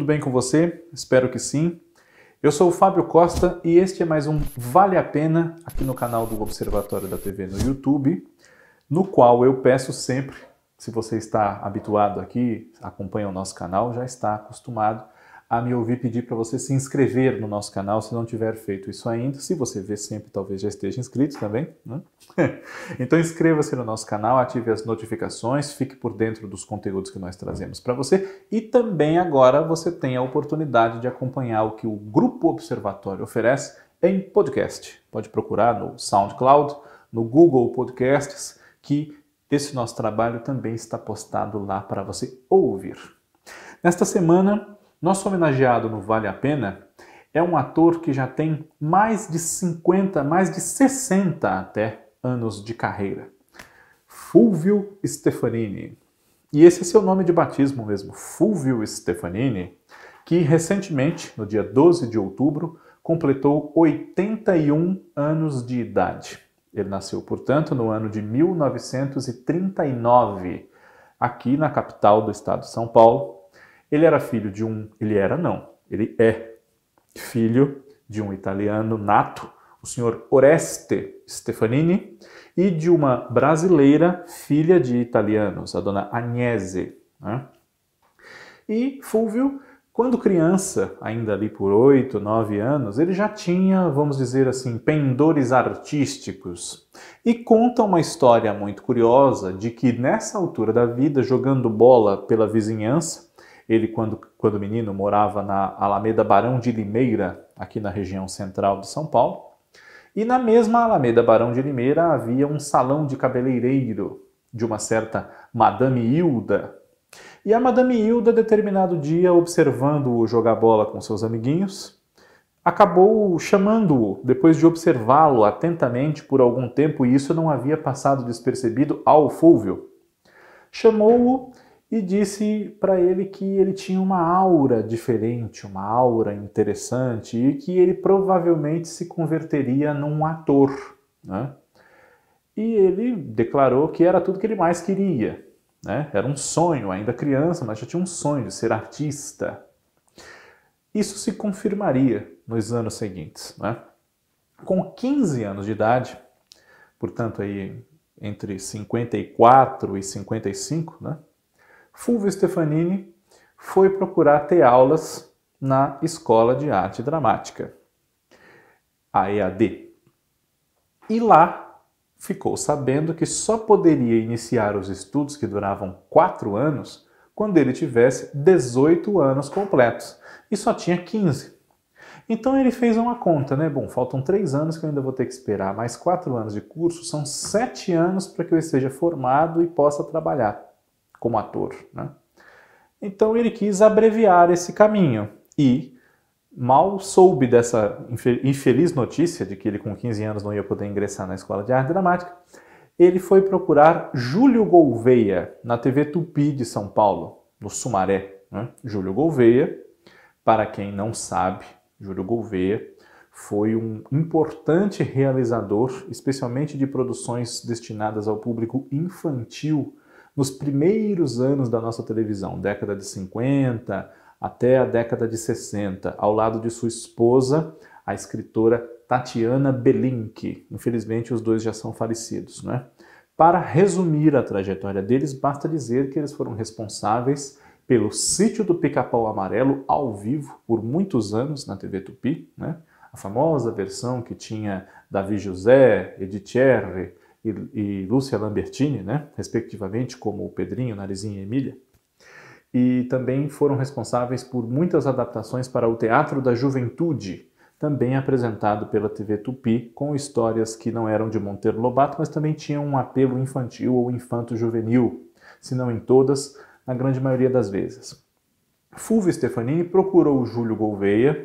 bem com você? Espero que sim. Eu sou o Fábio Costa e este é mais um Vale a Pena aqui no canal do Observatório da TV no YouTube, no qual eu peço sempre, se você está habituado aqui, acompanha o nosso canal, já está acostumado a me ouvir pedir para você se inscrever no nosso canal se não tiver feito isso ainda. Se você vê sempre, talvez já esteja inscrito também, né? Então inscreva-se no nosso canal, ative as notificações, fique por dentro dos conteúdos que nós trazemos para você e também agora você tem a oportunidade de acompanhar o que o Grupo Observatório oferece em podcast. Pode procurar no SoundCloud, no Google Podcasts, que esse nosso trabalho também está postado lá para você ouvir. Nesta semana, nosso homenageado no Vale a Pena é um ator que já tem mais de 50, mais de 60 até anos de carreira. Fulvio Stefanini. E esse é seu nome de batismo mesmo, Fulvio Stefanini, que recentemente, no dia 12 de outubro, completou 81 anos de idade. Ele nasceu, portanto, no ano de 1939, aqui na capital do estado de São Paulo. Ele era filho de ele é filho de um italiano nato, o senhor Oreste Stefanini, e de uma brasileira filha de italianos, a dona Agnese, né? E Fulvio, quando criança, ainda ali por 8, 9 anos, ele já tinha, vamos dizer assim, pendores artísticos. E conta uma história muito curiosa de que nessa altura da vida, jogando bola pela vizinhança, ele, quando menino, morava na Alameda Barão de Limeira, aqui na região central de São Paulo. E na mesma Alameda Barão de Limeira havia um salão de cabeleireiro de uma certa Madame Hilda. E a Madame Hilda, determinado dia, observando-o jogar bola com seus amiguinhos, acabou chamando-o, depois de observá-lo atentamente por algum tempo, e isso não havia passado despercebido ao Fulvio. Chamou-o e disse para ele que ele tinha uma aura diferente, uma aura interessante e que ele provavelmente se converteria num ator, né? E ele declarou que era tudo que ele mais queria, né? Era um sonho, ainda criança, mas já tinha um sonho de ser artista. Isso se confirmaria nos anos seguintes, né? Com 15 anos de idade, portanto aí entre 54 e 55, né? Fulvio Stefanini foi procurar ter aulas na Escola de Arte Dramática, a EAD. E lá ficou sabendo que só poderia iniciar os estudos, que duravam 4 anos, quando ele tivesse 18 anos completos. E só tinha 15. Então ele fez uma conta, né? Bom, faltam 3 anos que eu ainda vou ter que esperar, mais 4 anos de curso, são 7 anos para que eu esteja formado e possa trabalhar como ator, né? Então ele quis abreviar esse caminho e mal soube dessa infeliz notícia de que ele com 15 anos não ia poder ingressar na Escola de Arte Dramática, ele foi procurar Júlio Gouveia na TV Tupi de São Paulo, no Sumaré, né? Júlio Gouveia, para quem não sabe, Júlio Gouveia foi um importante realizador, especialmente de produções destinadas ao público infantil, nos primeiros anos da nossa televisão, década de 50 até a década de 60, ao lado de sua esposa, a escritora Tatiana Belinque. Infelizmente, os dois já são falecidos, né? Para resumir a trajetória deles, basta dizer que eles foram responsáveis pelo Sítio do Pica-Pau Amarelo ao vivo por muitos anos na TV Tupi, né? A famosa versão que tinha Davi José, Edith Erre e Lúcia Lambertini, né? Respectivamente, como o Pedrinho, Narizinho e Emília. E também foram responsáveis por muitas adaptações para o Teatro da Juventude, também apresentado pela TV Tupi, com histórias que não eram de Monteiro Lobato, mas também tinham um apelo infantil ou infanto-juvenil, se não em todas, na grande maioria das vezes. Fulvio Stefanini procurou o Júlio Gouveia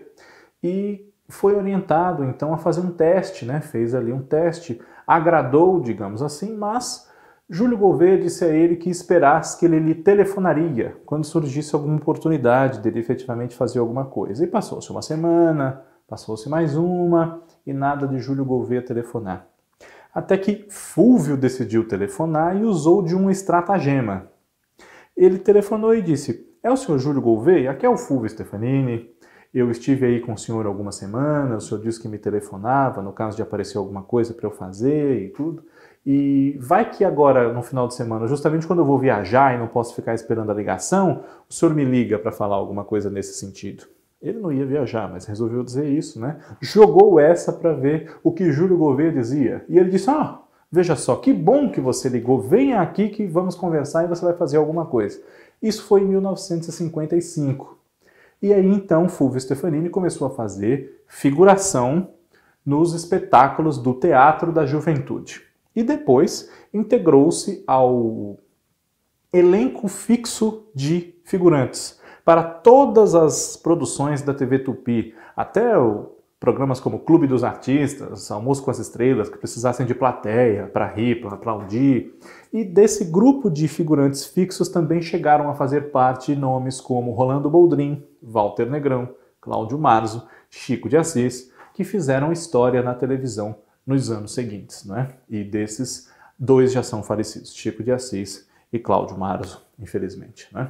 e foi orientado então a fazer um teste, né? Fez ali um teste, agradou, digamos assim, mas Júlio Gouveia disse a ele que esperasse que ele lhe telefonaria quando surgisse alguma oportunidade dele efetivamente fazer alguma coisa. E passou-se uma semana, passou-se mais uma e nada de Júlio Gouveia telefonar. Até que Fulvio decidiu telefonar e usou de um estratagema. Ele telefonou e disse: É o senhor Júlio Gouveia? Aqui é o Fulvio Stefanini. Eu estive aí com o senhor algumas semanas, o senhor disse que me telefonava, no caso de aparecer alguma coisa para eu fazer e tudo. E vai que agora, no final de semana, justamente quando eu vou viajar e não posso ficar esperando a ligação, o senhor me liga para falar alguma coisa nesse sentido. Ele não ia viajar, mas resolveu dizer isso, né? Jogou essa para ver o que Júlio Gouveia dizia. E ele disse, veja só, que bom que você ligou, venha aqui que vamos conversar e você vai fazer alguma coisa. Isso foi em 1955. E aí então Fulvio Stefanini começou a fazer figuração nos espetáculos do Teatro da Juventude. E depois integrou-se ao elenco fixo de figurantes para todas as produções da TV Tupi, até programas como Clube dos Artistas, Almoço com as Estrelas, que precisassem de plateia para rir, para aplaudir. E desse grupo de figurantes fixos também chegaram a fazer parte nomes como Rolando Boldrin, Walter Negrão, Cláudio Marzo, Chico de Assis, que fizeram história na televisão nos anos seguintes, né? E desses, 2 já são falecidos, Chico de Assis e Cláudio Marzo, infelizmente, né?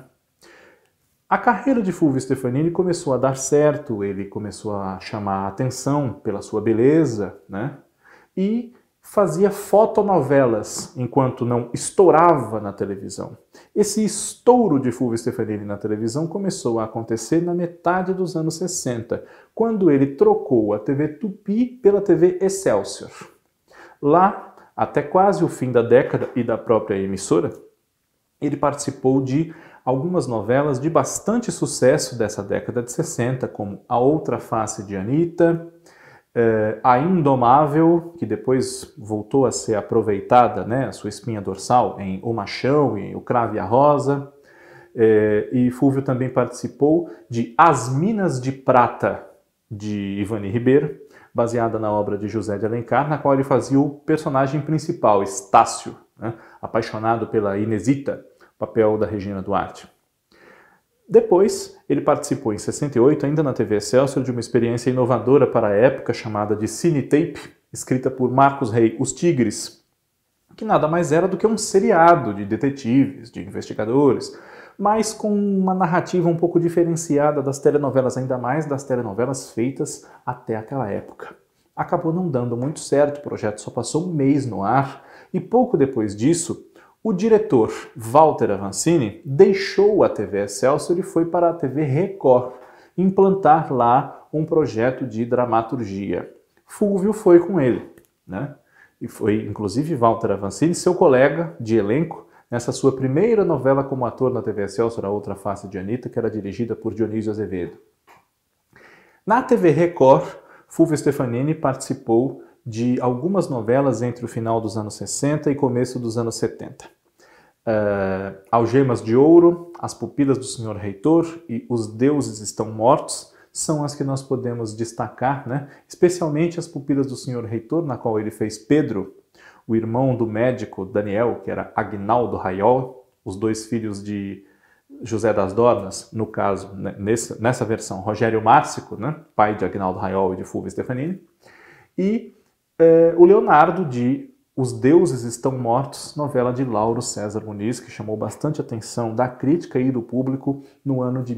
A carreira de Fulvio Stefanini começou a dar certo, ele começou a chamar a atenção pela sua beleza, né? E fazia fotonovelas enquanto não estourava na televisão. Esse estouro de Fulvio Stefanini na televisão começou a acontecer na metade dos anos 60, quando ele trocou a TV Tupi pela TV Excelsior. Lá, até quase o fim da década e da própria emissora, ele participou de algumas novelas de bastante sucesso dessa década de 60, como A Outra Face de Anitta, A Indomável, que depois voltou a ser aproveitada, né, a sua espinha dorsal, em O Machão e O Cravo e a Rosa. E Fulvio também participou de As Minas de Prata, de Ivani Ribeiro, baseada na obra de José de Alencar, na qual ele fazia o personagem principal, Estácio, né, apaixonado pela Inesita, papel da Regina Duarte. Depois, ele participou em 68, ainda na TV Excelsior, de uma experiência inovadora para a época chamada de Cinetape, escrita por Marcos Rey, Os Tigres, que nada mais era do que um seriado de detetives, de investigadores, mas com uma narrativa um pouco diferenciada das telenovelas, ainda mais das telenovelas feitas até aquela época. Acabou não dando muito certo, o projeto só passou um mês no ar, e pouco depois disso, o diretor Walter Avancini deixou a TV Excelsior e foi para a TV Record implantar lá um projeto de dramaturgia. Fulvio foi com ele, né? E foi inclusive Walter Avancini, seu colega de elenco, nessa sua primeira novela como ator na TV Excelsior, A Outra Face de Anitta, que era dirigida por Dionísio Azevedo. Na TV Record, Fulvio Stefanini participou de algumas novelas entre o final dos anos 60 e começo dos anos 70. Algemas de Ouro, As Pupilas do Senhor Reitor e Os Deuses Estão Mortos são as que nós podemos destacar, né? Especialmente As Pupilas do Senhor Reitor, na qual ele fez Pedro, o irmão do médico Daniel, que era Aguinaldo Raiol, os 2 filhos de José das Dornas, no caso, né, nessa versão, Rogério Márcico, né? Pai de Aguinaldo Raiol e de Fulvio Stefanini, e o Leonardo de Os Deuses Estão Mortos, novela de Lauro César Muniz, que chamou bastante atenção da crítica e do público no ano de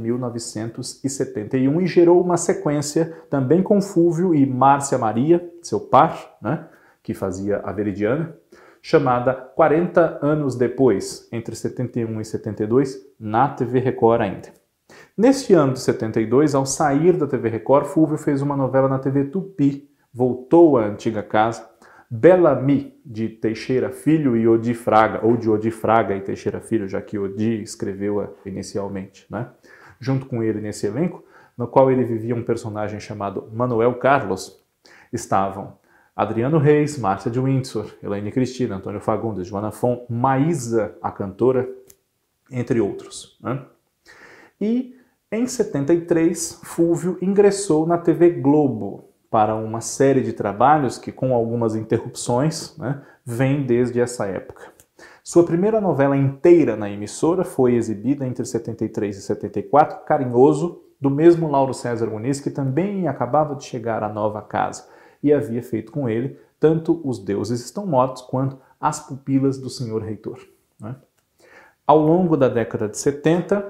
1971 e gerou uma sequência também com Fulvio e Márcia Maria, seu par, né, que fazia a Veridiana, chamada 40 Anos Depois, entre 71 e 72, na TV Record ainda. Neste ano de 72, ao sair da TV Record, Fulvio fez uma novela na TV Tupi, voltou à antiga casa, Bellamy, de Teixeira Filho e Odi Fraga, ou de Odi Fraga e Teixeira Filho, já que Odi escreveu-a inicialmente, né? Junto com ele nesse elenco, no qual ele vivia um personagem chamado Manuel Carlos, estavam Adriano Reis, Márcia de Windsor, Elaine Cristina, Antônio Fagundes, Joana Fon, Maísa, a cantora, entre outros, né? E em 73, Fulvio ingressou na TV Globo, para uma série de trabalhos que, com algumas interrupções, né, vem desde essa época. Sua primeira novela inteira na emissora foi exibida entre 73 e 74, Carinhoso, do mesmo Lauro César Muniz, que também acabava de chegar à nova casa e havia feito com ele tanto Os Deuses Estão Mortos quanto As Pupilas do Senhor Reitor, né? Ao longo da década de 70,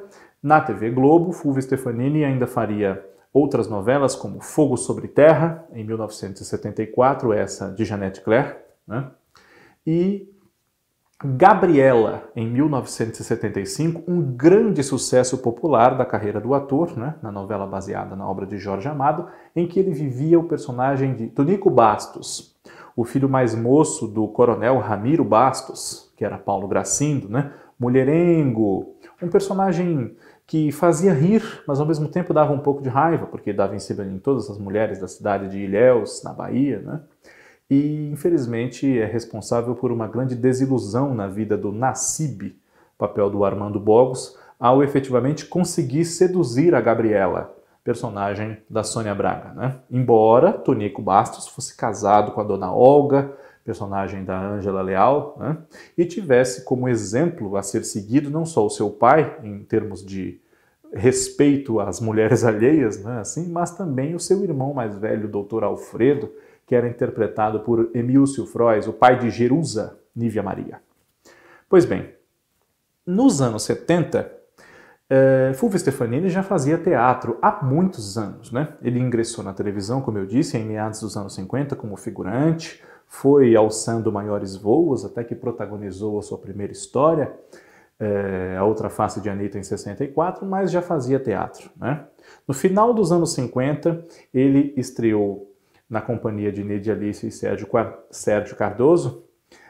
Na TV Globo, Fulvio Stefanini ainda faria outras novelas como Fogo sobre Terra, em 1974, essa de Jeanette Claire, né? E Gabriela, em 1975, um grande sucesso popular da carreira do ator, né, na novela baseada na obra de Jorge Amado, em que ele vivia o personagem de Tonico Bastos, o filho mais moço do coronel Ramiro Bastos, que era Paulo Gracindo, né, mulherengo, um personagem que fazia rir, mas ao mesmo tempo dava um pouco de raiva, porque dava em cima em todas as mulheres da cidade de Ilhéus, na Bahia, né? E, infelizmente, é responsável por uma grande desilusão na vida do Nassib, papel do Armando Bogos, ao efetivamente conseguir seduzir a Gabriela, personagem da Sônia Braga, né? Embora Tonico Bastos fosse casado com a dona Olga, personagem da Ângela Leal, né? E tivesse como exemplo a ser seguido não só o seu pai, em termos de respeito às mulheres alheias, né? Assim, mas também o seu irmão mais velho, o Dr. Alfredo, que era interpretado por Emílcio Frois, o pai de Jerusa, Nívia Maria. Pois bem, nos anos 70, Fulvio Stefanini já fazia teatro há muitos anos, né? Ele ingressou na televisão, como eu disse, em meados dos anos 50 como figurante, foi alçando maiores voos até que protagonizou a sua primeira história, A Outra Face de Anitta, em 64, mas já fazia teatro, né? No final dos anos 50, ele estreou na companhia de Neide Alice e Sérgio Cardoso,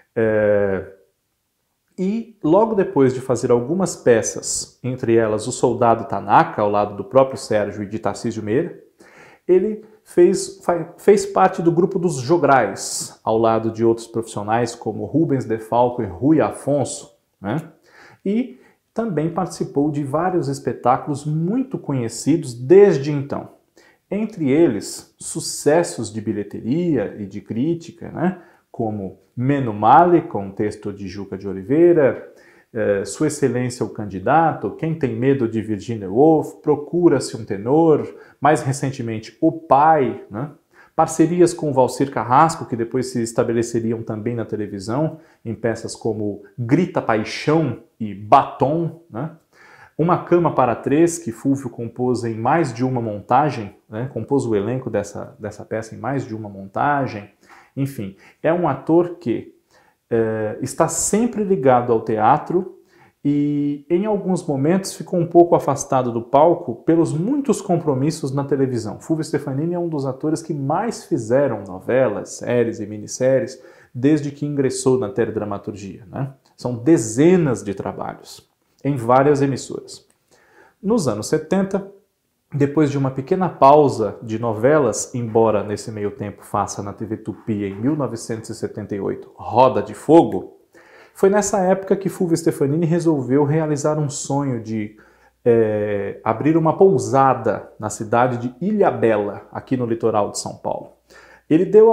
e logo depois de fazer algumas peças, entre elas O Soldado Tanaka, ao lado do próprio Sérgio e de Tarcísio Meira, ele fez parte do grupo dos Jograis, ao lado de outros profissionais como Rubens de Falco e Rui Afonso, né? E também participou de vários espetáculos muito conhecidos desde então. Entre eles, sucessos de bilheteria e de crítica, né? Como Menos Male, com texto de Juca de Oliveira, Sua Excelência o Candidato, Quem Tem Medo de Virginia Woolf, Procura-se um Tenor, mais recentemente O Pai, né? Parcerias com Valcir Carrasco, que depois se estabeleceriam também na televisão, em peças como Grita Paixão e Batom, né? Uma Cama para Três, que Fulvio compôs em mais de uma montagem, né? Compôs o elenco dessa peça em mais de uma montagem. Enfim, é um ator que está sempre ligado ao teatro e, em alguns momentos, ficou um pouco afastado do palco pelos muitos compromissos na televisão. Fulvio Stefanini é um dos atores que mais fizeram novelas, séries e minisséries desde que ingressou na teledramaturgia, né? São dezenas de trabalhos em várias emissoras. Nos anos 70, depois de uma pequena pausa de novelas, embora nesse meio tempo faça na TV Tupi em 1978 Roda de Fogo, foi nessa época que Fulvio Stefanini resolveu realizar um sonho de abrir uma pousada na cidade de Ilhabela, aqui no litoral de São Paulo. Ele deu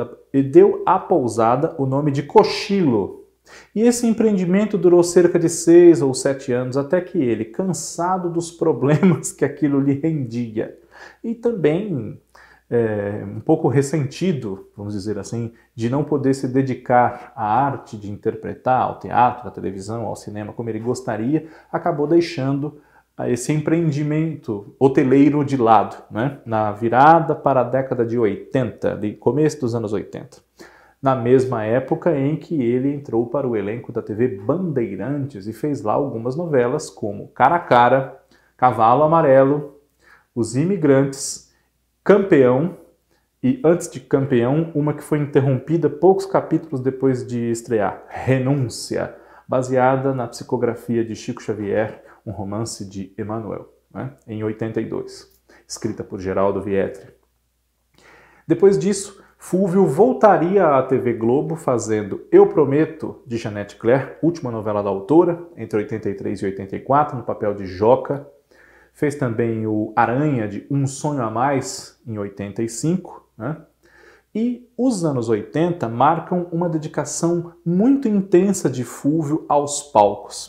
à pousada o nome de Cochilo. E esse empreendimento durou cerca de 6 ou 7 anos, até que ele, cansado dos problemas que aquilo lhe rendia, e também um pouco ressentido, vamos dizer assim, de não poder se dedicar à arte de interpretar, ao teatro, à televisão, ao cinema, como ele gostaria, acabou deixando esse empreendimento hoteleiro de lado, né? Na virada para a década de 80, começo dos anos 80. Na mesma época em que ele entrou para o elenco da TV Bandeirantes e fez lá algumas novelas como Cara a Cara, Cavalo Amarelo, Os Imigrantes, Campeão e, antes de Campeão, uma que foi interrompida poucos capítulos depois de estrear, Renúncia, baseada na psicografia de Chico Xavier, um romance de Emmanuel, né, em 82, escrita por Geraldo Vietri. Depois disso, Fulvio voltaria à TV Globo fazendo Eu Prometo, de Jeanette Claire, última novela da autora, entre 83 e 84, no papel de Joca. Fez também o Aranha, de Um Sonho a Mais, em 85. Né? E os anos 80 marcam uma dedicação muito intensa de Fulvio aos palcos.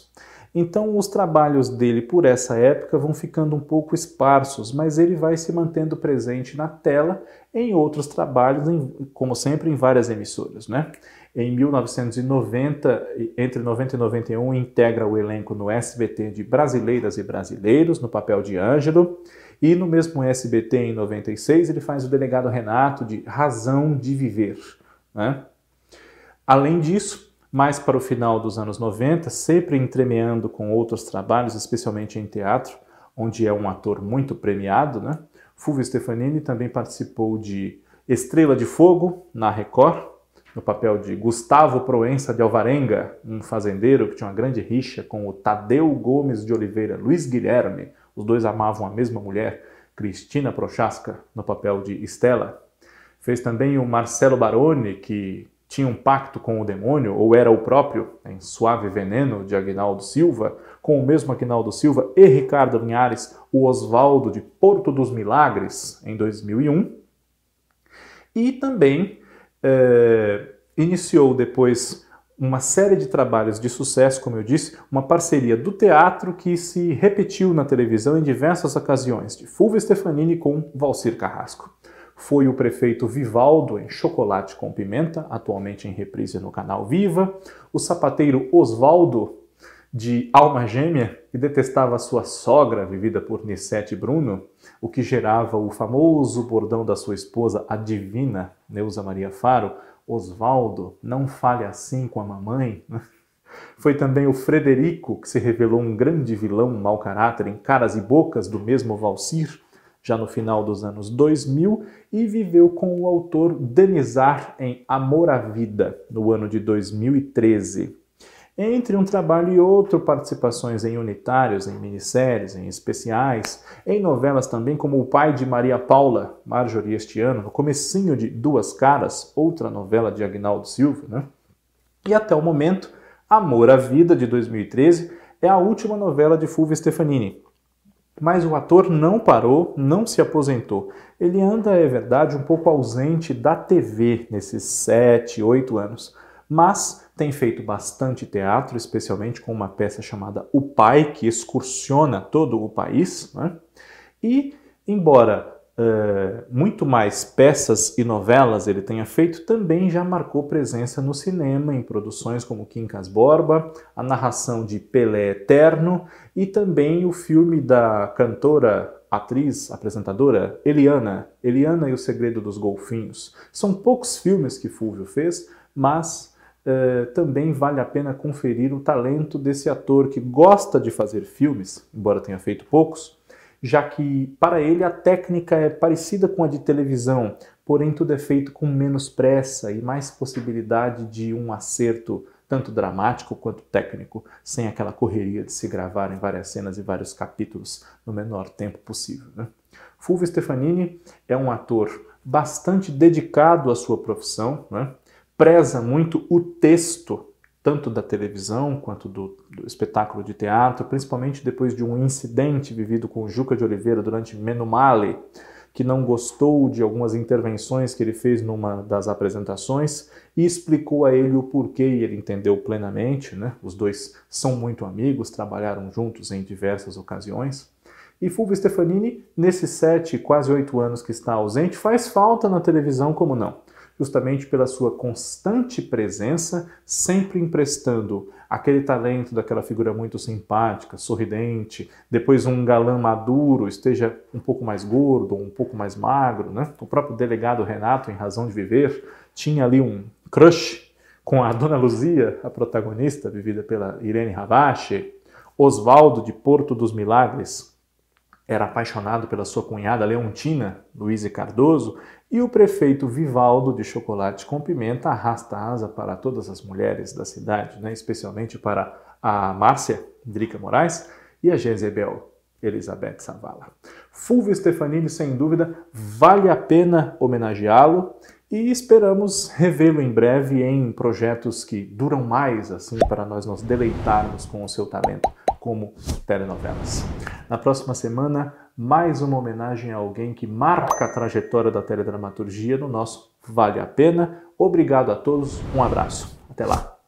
Então os trabalhos dele por essa época vão ficando um pouco esparsos, mas ele vai se mantendo presente na tela em outros trabalhos, como sempre em várias emissoras, né? Em 1990, entre 90 e 91, integra o elenco no SBT de Brasileiras e Brasileiros, no papel de Ângelo, e no mesmo SBT, em 96, ele faz o delegado Renato de Razão de Viver, né? Além disso, mais para o final dos anos 90, sempre entremeando com outros trabalhos, especialmente em teatro, onde é um ator muito premiado, né? Fulvio Stefanini também participou de Estrela de Fogo, na Record, no papel de Gustavo Proença de Alvarenga, um fazendeiro que tinha uma grande rixa com o Tadeu Gomes de Oliveira, Luiz Guilherme, os dois amavam a mesma mulher, Cristina Prochaska, no papel de Estela. Fez também o Marcelo Baroni, que tinha um pacto com o demônio, ou era o próprio, em Suave Veneno, de Aguinaldo Silva, com o mesmo Aguinaldo Silva e Ricardo Linhares, o Osvaldo de Porto dos Milagres, em 2001. E também iniciou depois uma série de trabalhos de sucesso, como eu disse, uma parceria do teatro que se repetiu na televisão em diversas ocasiões, de Fulvio Stefanini com Valcir Carrasco. Foi o prefeito Vivaldo em Chocolate com Pimenta, atualmente em reprise no canal Viva, o sapateiro Osvaldo de Alma Gêmea, que detestava sua sogra, vivida por Nissete Bruno, o que gerava o famoso bordão da sua esposa, a divina Neuza Maria Faro: Osvaldo, não fale assim com a mamãe. Foi também o Frederico, que se revelou um grande vilão mau caráter em Caras e Bocas, do mesmo Valcir, já no final dos anos 2000, e viveu com o autor Denizar em Amor à Vida, no ano de 2013. Entre um trabalho e outro, participações em unitários, em minisséries, em especiais, em novelas também, como O Pai de Maria Paula, Marjorie este ano, no comecinho de Duas Caras, outra novela de Aguinaldo Silva, né? E até o momento, Amor à Vida, de 2013, é a última novela de Fulvio Stefanini. Mas o ator não parou, não se aposentou. Ele anda, é verdade, um pouco ausente da TV nesses 7, 8 anos, mas tem feito bastante teatro, especialmente com uma peça chamada O Pai, que excursiona todo o país, né? E, embora muito mais peças e novelas ele tenha feito, também já marcou presença no cinema, em produções como Quincas Borba, a narração de Pelé Eterno e também o filme da cantora, atriz, apresentadora Eliana e o Segredo dos Golfinhos. São poucos filmes que Fulvio fez, mas também vale a pena conferir o talento desse ator que gosta de fazer filmes, embora tenha feito poucos, já que para ele a técnica é parecida com a de televisão, porém tudo é feito com menos pressa e mais possibilidade de um acerto tanto dramático quanto técnico, sem aquela correria de se gravar em várias cenas e vários capítulos no menor tempo possível, né? Fulvio Stefanini é um ator bastante dedicado à sua profissão, né? Preza muito o texto, tanto da televisão quanto do espetáculo de teatro, principalmente depois de um incidente vivido com o Juca de Oliveira durante Menomale, que não gostou de algumas intervenções que ele fez numa das apresentações e explicou a ele o porquê, e ele entendeu plenamente, né? Os dois são muito amigos, trabalharam juntos em diversas ocasiões. E Fulvio Stefanini, nesses 7, quase 8 anos que está ausente, faz falta na televisão, como não? Justamente pela sua constante presença, sempre emprestando aquele talento daquela figura muito simpática, sorridente, depois um galã maduro, esteja um pouco mais gordo, um pouco mais magro, né? O próprio delegado Renato, em Razão de Viver, tinha ali um crush com a Dona Luzia, a protagonista, vivida pela Irene Ravache. Osvaldo de Porto dos Milagres era apaixonado pela sua cunhada Leontina, Luíse Cardoso, e o prefeito Vivaldo de Chocolate com Pimenta arrasta a asa para todas as mulheres da cidade, né? Especialmente para a Márcia Drica Moraes e a Jezebel Elizabeth Savala. Fulvio Stefanini, sem dúvida, vale a pena homenageá-lo e esperamos revê-lo em breve em projetos que duram mais, assim, para nós nos deleitarmos com o seu talento, como telenovelas. Na próxima semana, mais uma homenagem a alguém que marca a trajetória da teledramaturgia no nosso Vale a Pena. Obrigado a todos, um abraço. Até lá.